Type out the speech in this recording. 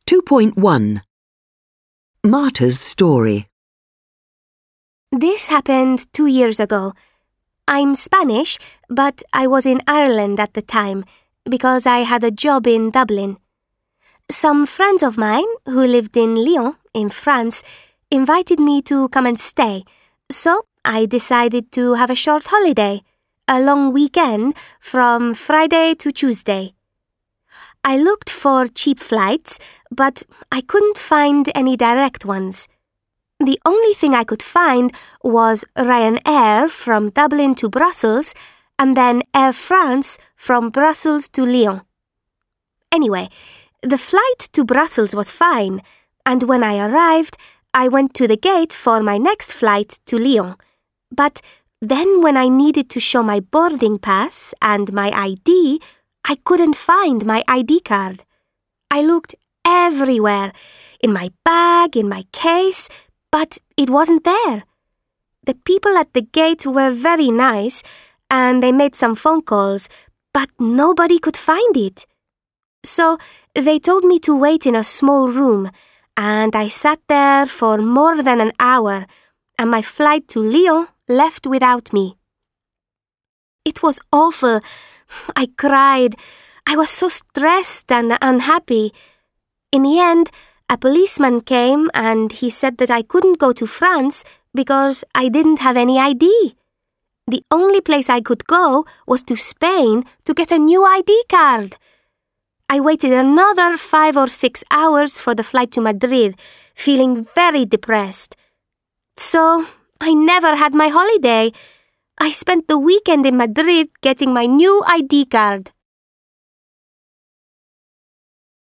2.1 Marta's Story. This happened 2 years ago. I'm Spanish, but I was in Ireland at the time because I had a job in Dublin. Some friends of mine who lived in Lyon, in France, invited me to come and stay, so I decided to have a short holiday, a long weekend from Friday to Tuesday. I looked for cheap flights, but I couldn't find any direct ones. The only thing I could find was Ryanair from Dublin to Brussels and then Air France from Brussels to Lyon. Anyway, the flight to Brussels was fine, and when I arrived, I went to the gate for my next flight to Lyon. But then when I needed to show my boarding pass and my ID, I couldn't find my ID card. I looked everywhere, in my bag, in my case, but it wasn't there. The people at the gate were very nice, and they made some phone calls, but nobody could find it. So they told me to wait in a small room, and I sat there for more than an hour, and my flight to Lyon left without me. It was awful. I cried. I was so stressed and unhappy. In the end, a policeman came and he said that I couldn't go to France because I didn't have any ID. The only place I could go was to Spain to get a new ID card. I waited another 5 or 6 hours for the flight to Madrid, feeling very depressed. So I never had my holiday. I spent the weekend in Madrid getting my new ID card.